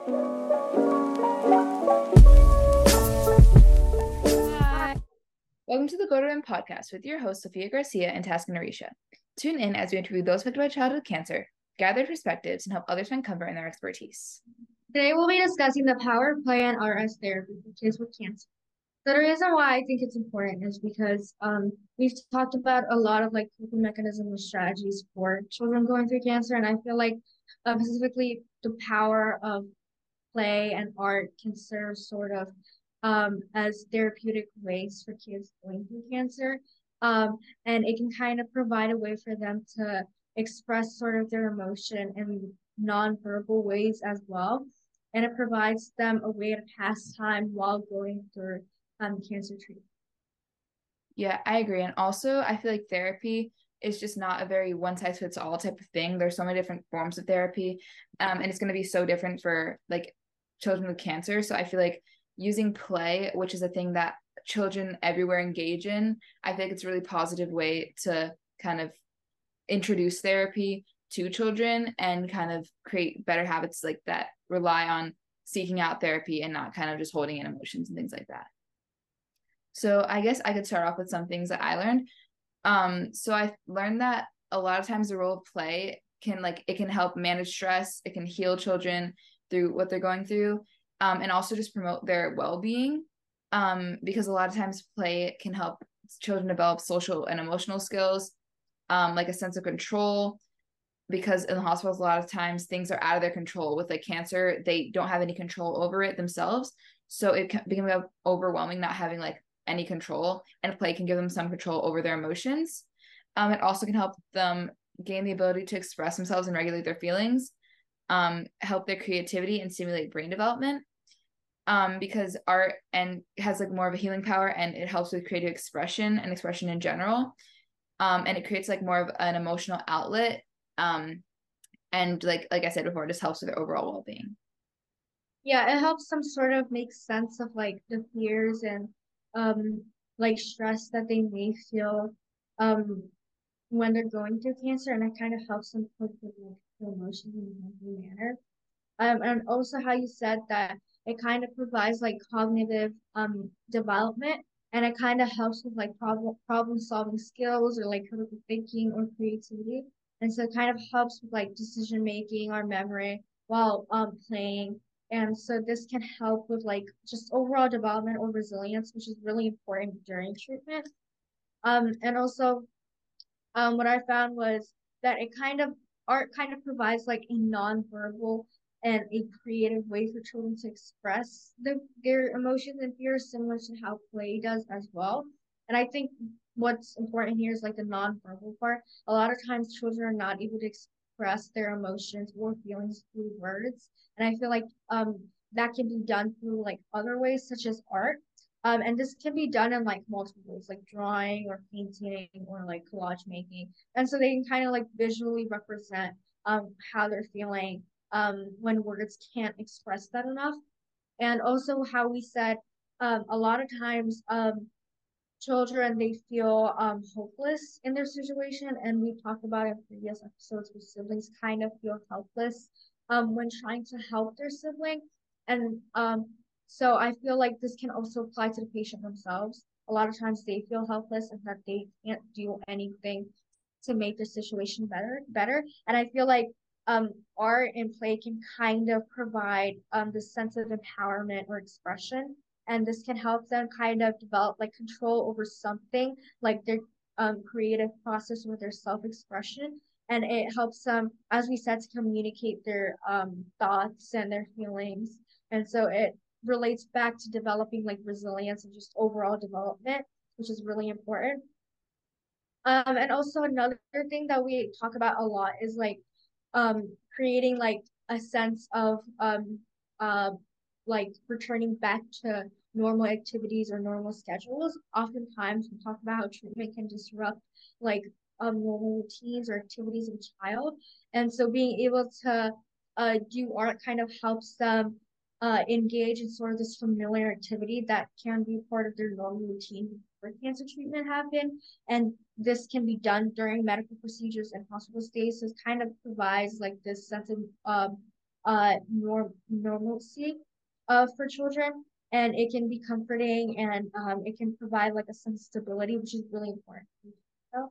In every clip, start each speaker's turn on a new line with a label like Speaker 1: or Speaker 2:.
Speaker 1: Hi. Welcome to the Go to Win podcast with your hosts, Sophia Garcia and Taska Narisha. Tune in as we interview those affected by childhood cancer, gather perspectives, and help others find comfort in their expertise.
Speaker 2: Today we'll be discussing the power of play and art as therapy for kids with cancer. So the reason why I think it's important is because we've talked about a lot of like coping mechanisms and strategies for children going through cancer, and I feel like specifically the power of play and art can serve sort of as therapeutic ways for kids going through cancer. And it can kind of provide a way for them to express sort of their emotion in nonverbal ways as well. And it provides them a way to pass time while going through cancer treatment.
Speaker 1: Yeah, I agree. And also, I feel like therapy is just not a very one size fits all type of thing. There's so many different forms of therapy, and it's going to be so different for like children with cancer. So I feel like using play, which is a thing that children everywhere engage in, I think it's a really positive way to kind of introduce therapy to children and kind of create better habits like that rely on seeking out therapy and not kind of just holding in emotions and things like that. So I guess I could start off with some things that I learned. So I learned that a lot of times the role of play can it can help manage stress, it can heal children through what they're going through, and also just promote their well-being. Because a lot of times play can help children develop social and emotional skills, like a sense of control. Because in the hospitals, a lot of times things are out of their control. With like cancer, they don't have any control over it themselves. So it can become overwhelming not having like any control, and play can give them some control over their emotions. It also can help them gain the ability to express themselves and regulate their feelings, help their creativity and stimulate brain development. Because art and has like more of a healing power, and it helps with creative expression and expression in general. And it creates like more of an emotional outlet. And like I said before, it just helps with their overall well-being.
Speaker 2: Yeah, it helps them sort of make sense of like the fears and um like stress that they may feel um when they're going through cancer, and it kind of helps them cope with like the emotions in a healthy manner. And also how you said that it kind of provides like cognitive development, and it kind of helps with like problem solving skills or like critical thinking or creativity. And so it kind of helps with like decision making or memory while playing. And so this can help with like just overall development or resilience, which is really important during treatment. And also what I found was that it kind of art kind of provides like a nonverbal and a creative way for children to express their emotions and fears, similar to how play does as well. And I think what's important here is like the nonverbal part. A lot of times children are not able to express their emotions or feelings through words. And I feel like that can be done through like other ways such as art. And this can be done in like multiple ways, like drawing or painting or like collage making. And so they can kind of like visually represent how they're feeling when words can't express that enough. And also how we said a lot of times children they feel hopeless in their situation, and we talked about in previous episodes where siblings kind of feel helpless when trying to help their sibling. And so I feel like this can also apply to the patient themselves. A lot of times they feel helpless and that they can't do anything to make their situation better. And I feel like art and play can kind of provide this sense of empowerment or expression, and this can help them kind of develop like control over something like their creative process or their self-expression. And it helps them, as we said, to communicate their thoughts and their feelings. And so it relates back to developing like resilience and just overall development, which is really important. And also another thing that we talk about a lot is creating like a sense of uh like returning back to normal activities or normal schedules. Oftentimes we talk about how treatment can disrupt like normal routines or activities of a child. And so being able to do art kind of helps them engage in sort of this familiar activity that can be part of their normal routine before cancer treatment happened. And this can be done during medical procedures and hospital stays. So it kind of provides like this sense normalcy for children, and it can be comforting, and it can provide like a sense of stability, which is really important. So,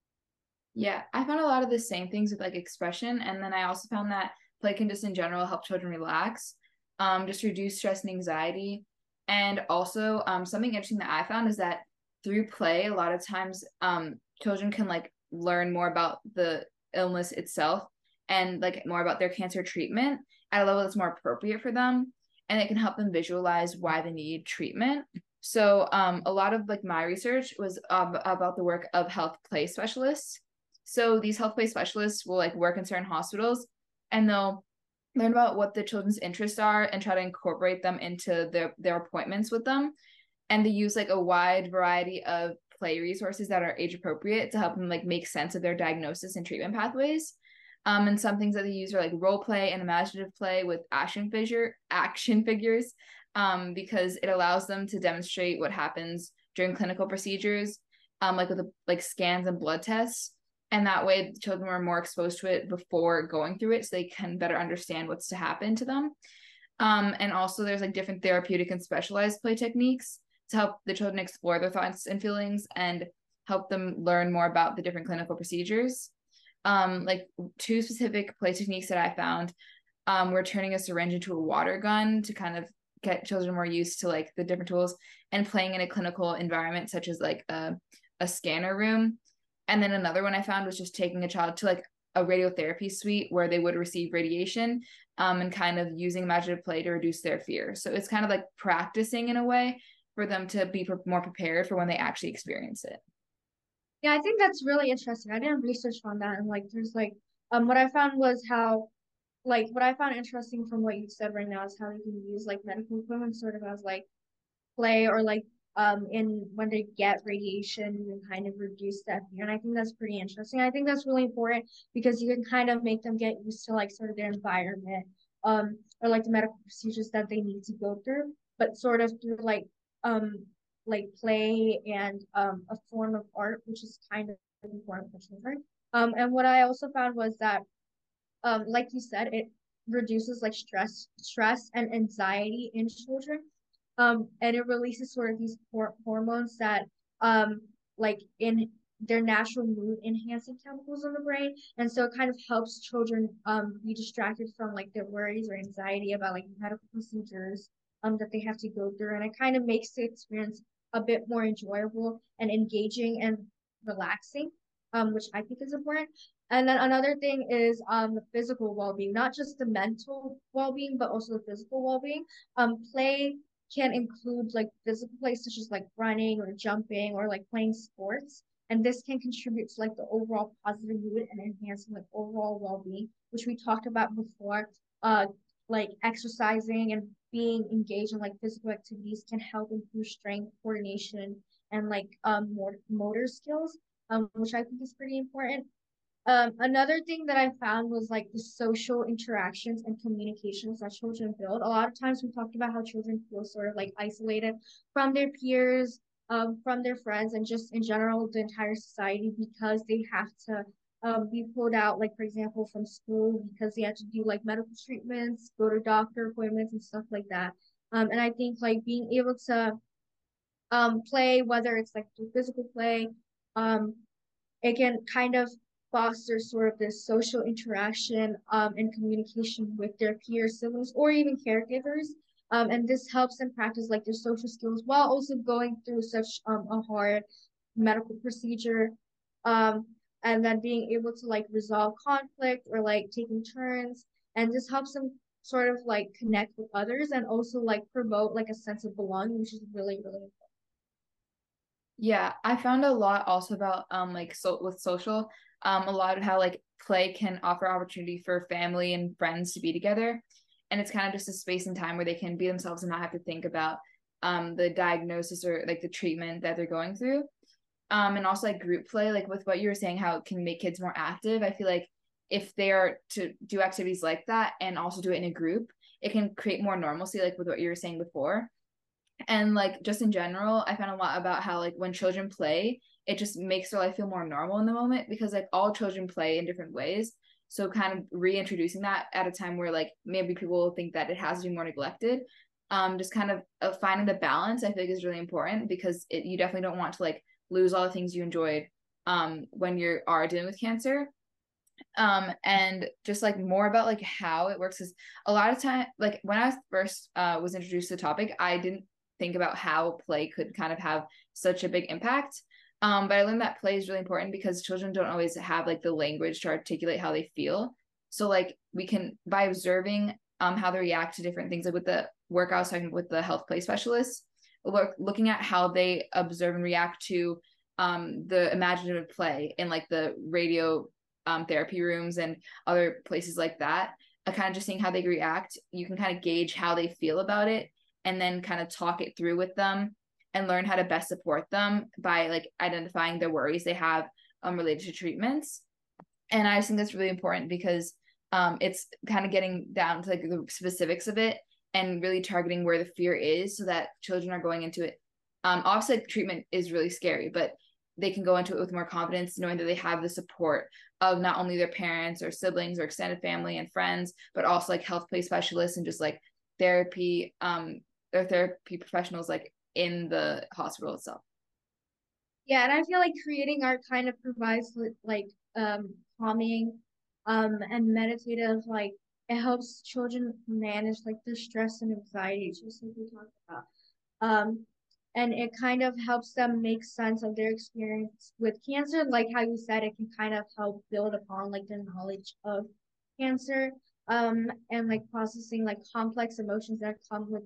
Speaker 1: Yeah, I found a lot of the same things with like expression. And then I also found that play can just in general help children relax, just reduce stress and anxiety. And also, something interesting that I found is that through play, a lot of times children can like learn more about the illness itself and like more about their cancer treatment at a level that's more appropriate for them. And it can help them visualize why they need treatment. So, a lot of like my research was about the work of health play specialists. So these health play specialists will like work in certain hospitals and they'll learn about what the children's interests are and try to incorporate them into their appointments with them. And they use like a wide variety of play resources that are age appropriate to help them like make sense of their diagnosis and treatment pathways. And some things that they use are like role play and imaginative play with action figures, because it allows them to demonstrate what happens during clinical procedures, like with like scans and blood tests, and that way the children were more exposed to it before going through it so they can better understand what's to happen to them. And also there's like different therapeutic and specialized play techniques to help the children explore their thoughts and feelings and help them learn more about the different clinical procedures. Like two specific play techniques that I found, were turning a syringe into a water gun to kind of get children more used to like the different tools, and playing in a clinical environment such as like a scanner room. And then another one I found was just taking a child to like a radiotherapy suite where they would receive radiation, and kind of using imaginative play to reduce their fear. So it's kind of like practicing in a way for them to be more prepared for when they actually experience it.
Speaker 2: yeah, I think that's really interesting. I didn't research on that, and like there's like what I found was how like what I found interesting from what you said right now is how you can use like medical equipment sort of as like play, or like in when they get radiation and kind of reduce that fear. And I think that's pretty interesting. I think that's really important because you can kind of make them get used to like sort of their environment, or like the medical procedures that they need to go through, but sort of through like play and a form of art, which is kind of important for children. And what I also found was that like you said, it reduces like stress and anxiety in children. And it releases sort of these hormones that like in their natural mood enhancing chemicals in the brain. And so it kind of helps children be distracted from like their worries or anxiety about like medical procedures that they have to go through. And it kind of makes the experience a bit more enjoyable and engaging and relaxing, which I think is important. And then another thing is the physical well-being, not just the mental well-being, but also the physical well-being. Play can include like physical play such as like running or jumping or like playing sports. And this can contribute to like the overall positive mood and enhancing like overall well-being, which we talked about before. Like exercising and being engaged in like physical activities can help improve strength, coordination, and like more motor skills, which I think is pretty important. Another thing that I found was like the social interactions and communications that children build. A lot of times we talked about how children feel sort of like isolated from their peers, from their friends, and just in general the entire society because they have to be pulled out, like for example, from school because they have to do like medical treatments, go to doctor appointments and stuff like that. And I think like being able to play, whether it's like through physical play, um, it can kind of foster sort of this social interaction and communication with their peers, siblings, or even caregivers. And this helps them practice like their social skills while also going through such a hard medical procedure. Um, and then being able to like resolve conflict or like taking turns. And this helps them sort of like connect with others and also like promote like a sense of belonging, which is really, really
Speaker 1: Yeah, I found a lot also about like so with social, a lot of how like play can offer opportunity for family and friends to be together. And it's kind of just a space and time where they can be themselves and not have to think about the diagnosis or like the treatment that they're going through. And also like group play, like with what you were saying, how it can make kids more active. I feel like if they are to do activities like that and also do it in a group, it can create more normalcy, like with what you were saying before. And like just in general, I found a lot about how like when children play, it just makes their life feel more normal in the moment because like all children play in different ways. So kind of reintroducing that at a time where like maybe people will think that it has to be more neglected. Just kind of finding the balance I think is really important because you definitely don't want to like lose all the things you enjoyed when you are dealing with cancer. And just like more about like how it works is a lot of time like when I first was introduced to the topic, I didn't think about how play could kind of have such a big impact. But I learned that play is really important because children don't always have like the language to articulate how they feel. So like we can by observing how they react to different things, like with the work I was talking with the health play specialists, looking at how they observe and react to the imaginative play in like the radio therapy rooms and other places like that. Kind of just seeing how they react, you can kind of gauge how they feel about it, and then kind of talk it through with them and learn how to best support them by like identifying the worries they have related to treatments. And I just think that's really important because it's kind of getting down to like the specifics of it and really targeting where the fear is so that children are going into it. Obviously, treatment is really scary, but they can go into it with more confidence, knowing that they have the support of not only their parents or siblings or extended family and friends, but also like health play specialists and just like therapy, or therapy professionals like in the hospital itself.
Speaker 2: Yeah, and I feel like creating art kind of provides like calming and meditative like it helps children manage like the stress and anxiety just like we talked about. Um and it kind of helps them make sense of their experience with cancer. Like how you said, it can kind of help build upon like their knowledge of cancer and like processing like complex emotions that come with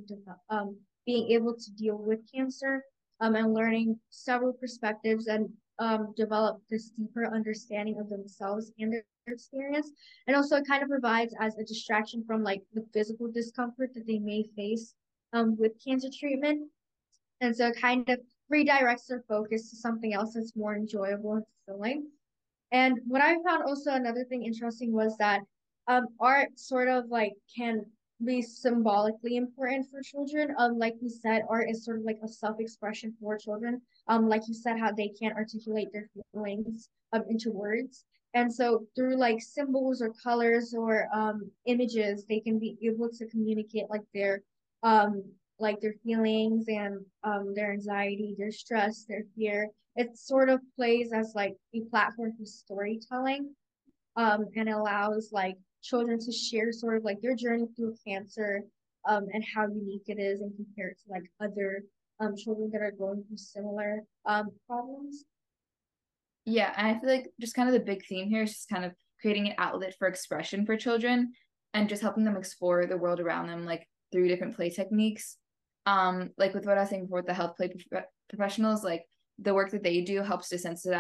Speaker 2: being able to deal with cancer and learning several perspectives and develop this deeper understanding of themselves and their experience. And also, it kind of provides as a distraction from like the physical discomfort that they may face with cancer treatment. And so, it kind of redirects their focus to something else that's more enjoyable and fulfilling. And what I found also another thing interesting was that art sort of like can be symbolically important for children. Like you said, art is sort of like a self-expression for children. Like you said, how they can't articulate their feelings into words. And so through like symbols or colors or images, they can be able to communicate um like their feelings and their anxiety, their stress, their fear. It sort of plays as like a platform for storytelling and allows like children to share sort of like their journey through cancer and how unique it is and compared to like other children that are going through similar problems.
Speaker 1: Yeah, and I feel like just kind of the big theme here is just kind of creating an outlet for expression for children and just helping them explore the world around them like through different play techniques. Like with what I was saying before with the health play professionals, like the work that they do helps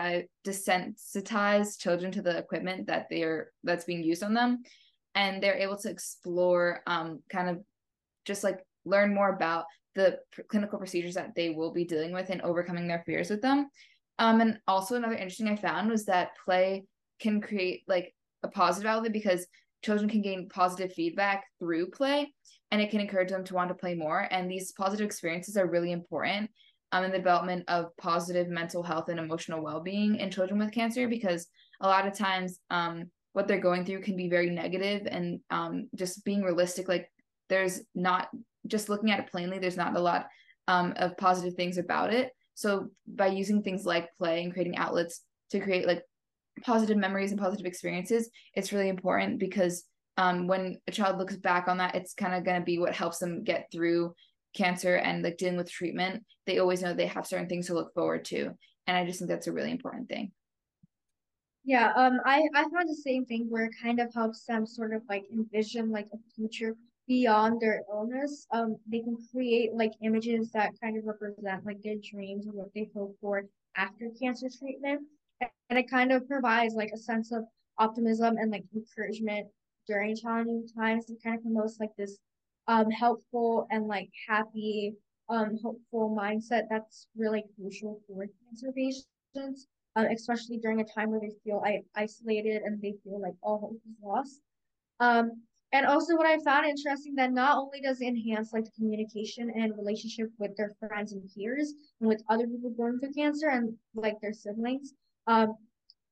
Speaker 1: desensitize children to the equipment that's being used on them, and they're able to explore kind of just like learn more about the clinical procedures that they will be dealing with and overcoming their fears with them. And also another interesting I found was that play can create like a positive outlet because children can gain positive feedback through play, and it can encourage them to want to play more. And these positive experiences are really important in the development of positive mental health and emotional well-being in children with cancer because a lot of times what they're going through can be very negative, and just being realistic, like there's not, just looking at it plainly, there's not a lot of positive things about it. So by using things like play and creating outlets to create like positive memories and positive experiences, it's really important because when a child looks back on that, it's kind of going to be what helps them get through cancer and like dealing with treatment. They always know they have certain things to look forward to. And I just think that's a really important thing.
Speaker 2: Yeah, I found the same thing where it kind of helps them sort of like envision like a future beyond their illness. They can create like images that kind of represent like their dreams and what they hope for after cancer treatment. And it kind of provides like a sense of optimism and like encouragement during challenging times. It kind of promotes like this helpful and like happy hopeful mindset that's really crucial for cancer patients especially during a time where they feel isolated and they feel like all hope is lost. Um, and also what I found interesting that not only does it enhance like the communication and relationship with their friends and peers and with other people going through cancer and like their siblings, um,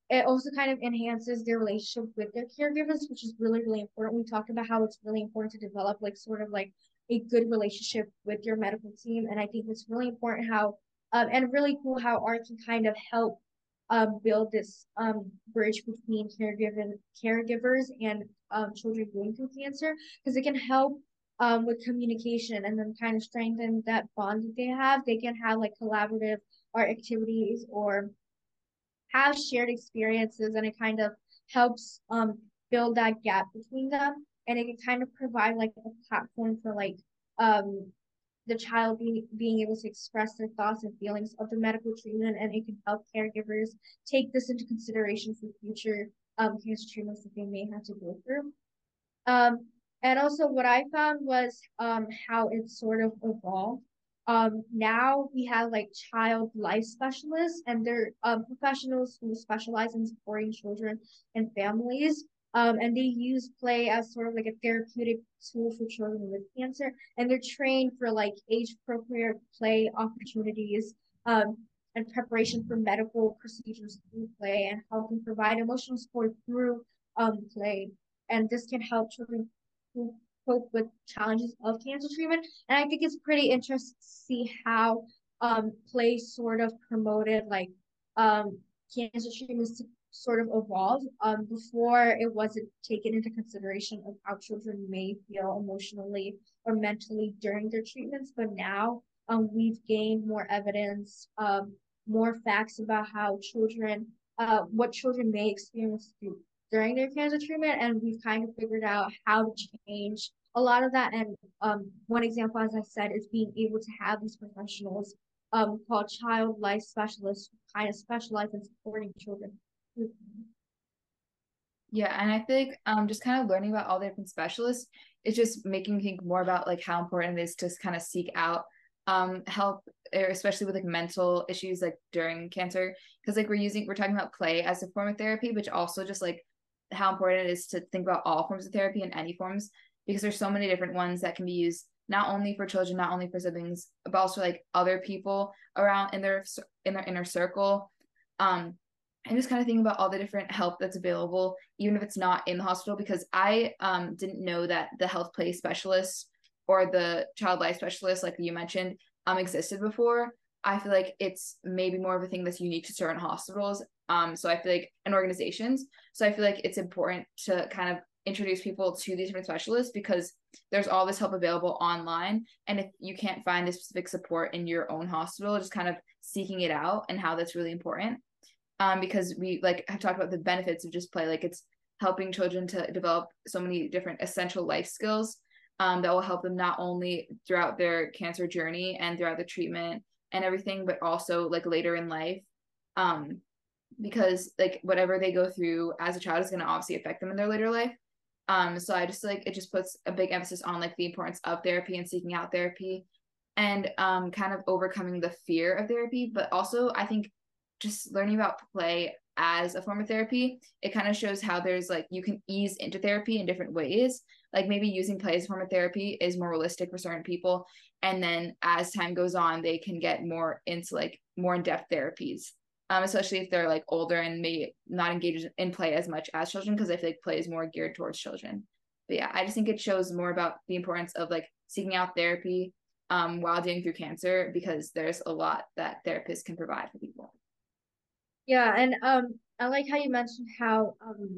Speaker 2: it also kind of enhances their relationship with their caregivers, which is really, really important. We talked about how it's really important to develop like sort of like a good relationship with your medical team. And I think it's really important how and really cool how art can kind of help build this bridge between caregivers and children going through cancer, because it can help with communication and then kind of strengthen that bond that they have. They can have like collaborative art activities or have shared experiences, and it kind of helps build that gap between them, and it can kind of provide like a platform for like um the child being able to express their thoughts and feelings of the medical treatment, and it can help caregivers take this into consideration for future cancer treatments that they may have to go through. Um, and also what I found was how it sort of evolved. Now we have like child life specialists, and they're professionals who specialize in supporting children and families. And they use play as sort of like a therapeutic tool for children with cancer, and they're trained for like age appropriate play opportunities, and preparation for medical procedures through play, and helping provide emotional support through play, and this can help children who cope with challenges of cancer treatment. And I think it's pretty interesting to see how play sort of promoted like cancer treatments to sort of evolve. Before it wasn't taken into consideration of how children may feel emotionally or mentally during their treatments, but now we've gained more evidence, more facts about how children, what children may experience during their cancer treatment, and we've kind of figured out how to change a lot of that. And one example, as I said, is being able to have these professionals called child life specialists who kind of specialize in supporting children.
Speaker 1: Yeah, and I think just kind of learning about all the different specialists is just making me think more about like how important it is to kind of seek out help, especially with like mental issues like during cancer. Because like we're talking about play as a form of therapy, but also just like how important it is to think about all forms of therapy and any forms, because there's so many different ones that can be used not only for children, not only for siblings, but also like other people around in their inner circle. Um, and just kind of thinking about all the different help that's available, even if it's not in the hospital, because I didn't know that the health play specialists or the child life specialist, like you mentioned, existed before. I feel like it's maybe more of a thing that's unique to certain hospitals. So I feel like and organizations. So I feel like it's important to kind of introduce people to these different specialists, because there's all this help available online. And if you can't find this specific support in your own hospital, just kind of seeking it out and how that's really important. Because we like have talked about the benefits of just play, like it's helping children to develop so many different essential life skills that will help them not only throughout their cancer journey and throughout the treatment and everything, but also like later in life. Um, because like whatever they go through as a child is going to obviously affect them in their later life. So I just like it just puts a big emphasis on like the importance of therapy and seeking out therapy, and kind of overcoming the fear of therapy. But also I think just learning about play as a form of therapy, it kind of shows how there's like you can ease into therapy in different ways. Like maybe using play as a form of therapy is more realistic for certain people, and then as time goes on, they can get more into like more in-depth therapies. Especially if they're like older and may not engage in play as much as children, because I feel like play is more geared towards children. But yeah, I just think it shows more about the importance of like seeking out therapy while dealing through cancer, because there's a lot that therapists can provide for people.
Speaker 2: Yeah, and I like how you mentioned how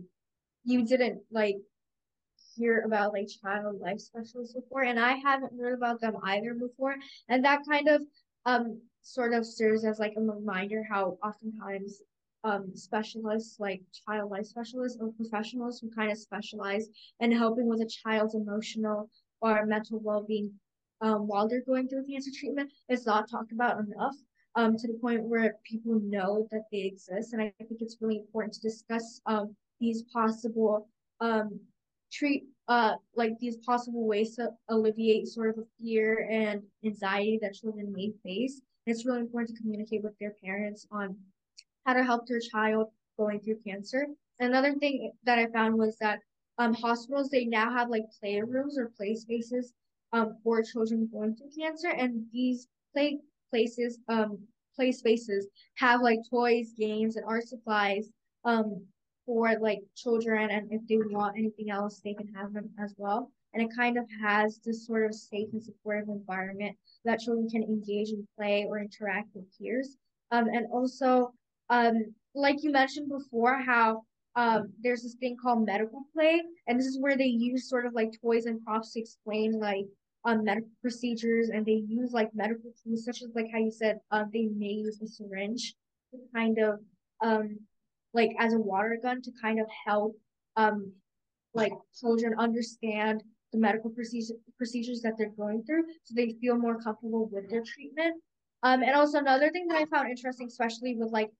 Speaker 2: you didn't like hear about like child life specialists before, and I haven't heard about them either before. And that kind of sort of serves as like a reminder how oftentimes specialists like child life specialists or professionals who kind of specialize in helping with a child's emotional or mental well-being while they're going through cancer treatment is not talked about enough, to the point where people know that they exist. And I think it's really important to discuss these possible um, treat like these possible ways to alleviate sort of the fear and anxiety that children may face. And it's really important to communicate with their parents on how to help their child going through cancer. Another thing that I found was that hospitals, they now have like playrooms or play spaces for children going through cancer, and these places play spaces have like toys, games, and art supplies for like children, and if they want anything else, they can have them as well. And it kind of has this sort of safe and supportive environment that children can engage in play or interact with peers. And also, like you mentioned before, how there's this thing called medical play, and this is where they use sort of like toys and props to explain like medical procedures, and they use like medical tools such as like how you said they may use a syringe to kind of um like as a water gun to kind of help um like children understand the medical procedures that they're going through so they feel more comfortable with their treatment. And also another thing that I found interesting, especially with like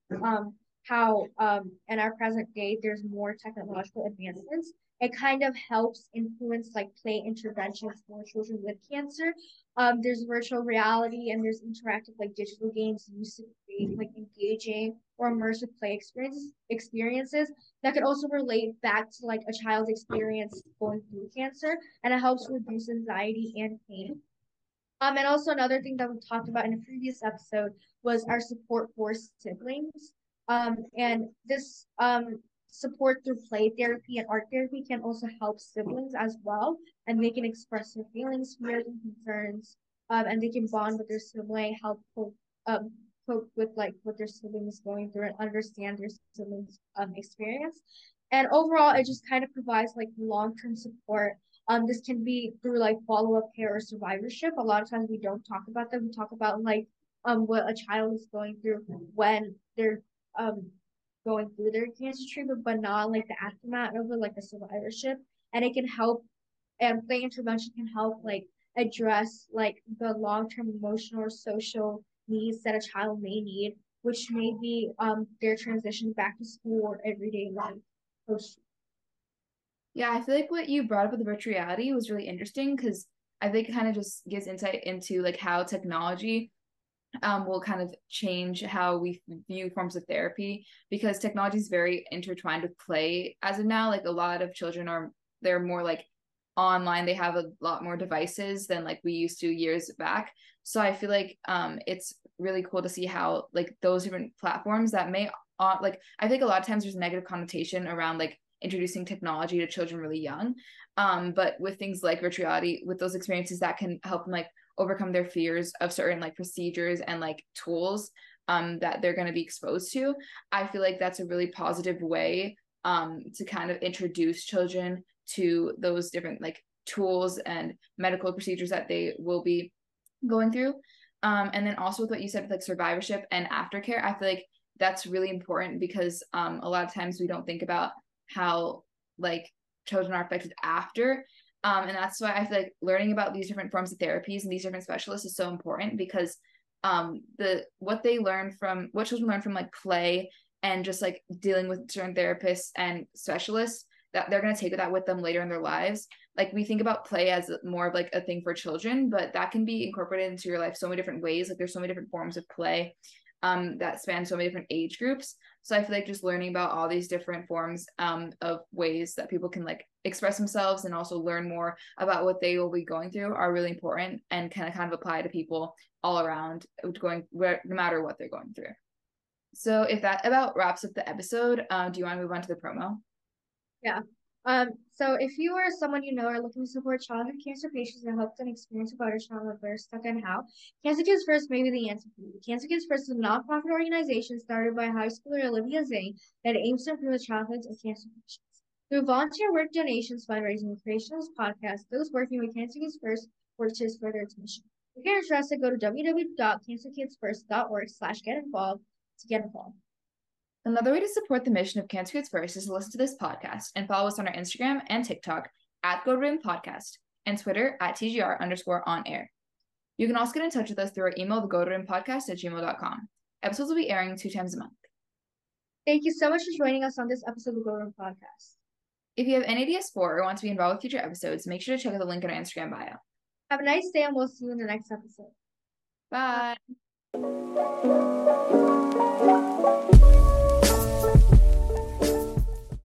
Speaker 2: how in our present day there's more technological advancements, it kind of helps influence like play interventions for children with cancer. There's virtual reality and there's interactive like digital games used to create like engaging or immersive play experiences that could also relate back to like a child's experience going through cancer, and it helps reduce anxiety and pain. And also another thing that we talked about in a previous episode was our support for siblings. And this support through play therapy and art therapy can also help siblings as well, and they can express their feelings, fears, and concerns. And they can bond with their sibling, help cope with like what their sibling is going through, and understand their siblings' experience. And overall, it just kind of provides like long-term support. This can be through like follow-up care or survivorship. A lot of times we don't talk about that. We talk about like what a child is going through when they're um going through their cancer treatment, but not like the aftermath of it, like the survivorship. And it can help, and play intervention can help like address like the long-term emotional or social needs that a child may need, which may be their transition back to school or everyday life post.
Speaker 1: Yeah, I feel like what you brought up with the virtual reality was really interesting because I think it kind of just gives insight into like how technology will kind of change how we view forms of therapy because technology is very intertwined with play as of now. Like a lot of children are they're more like online. They have a lot more devices than like we used to years back. So I feel like it's really cool to see how like those different platforms that may like I think a lot of times there's a negative connotation around like introducing technology to children really young. But with things like virtual reality, with those experiences that can help them like overcome their fears of certain like procedures and like tools that they're going to be exposed to. I feel like that's a really positive way to kind of introduce children to those different like tools and medical procedures that they will be going through. And then also with what you said with like survivorship and aftercare, I feel like that's really important because a lot of times we don't think about how like children are affected after. And that's why I feel like learning about these different forms of therapies and these different specialists is so important because the what children learn from like play and just like dealing with certain therapists and specialists that they're going to take that with them later in their lives. Like we think about play as more of like a thing for children, but that can be incorporated into your life so many different ways. Like there's so many different forms of play that span so many different age groups. So I feel like just learning about all these different forms of ways that people can like express themselves and also learn more about what they will be going through are really important and can kind of apply to people all around no matter what they're going through. So if that about wraps up the episode, do you want to move on to the promo?
Speaker 2: Yeah. So if you or someone you know are looking to support childhood cancer patients and help them experience about a trauma, where, stuck, and how, Cancer Kids First may be the answer for you. Cancer Kids First is a nonprofit organization started by high schooler Olivia Zane that aims to improve the childhoods of cancer patients. Through volunteer work, donations, fundraising, and creation of this podcast, those working with Cancer Kids First work to further its mission. If you're interested, go to www.cancerkidsfirst.org/get-involved to get involved.
Speaker 1: Another way to support the mission of Cancer Kids First is to listen to this podcast and follow us on our Instagram and TikTok at Go to Room Podcast and Twitter at TGR_on-air. You can also get in touch with us through our email, thegotoRoompodcast@gmail.com. Episodes will be airing 2 times a month.
Speaker 2: Thank you so much for joining us on this episode of the Go Room Podcast.
Speaker 1: If you have any ideas for or want to be involved with future episodes, make sure to check out the link in our Instagram bio.
Speaker 2: Have a nice day, and we'll see you in the next episode.
Speaker 1: Bye.
Speaker 2: Bye.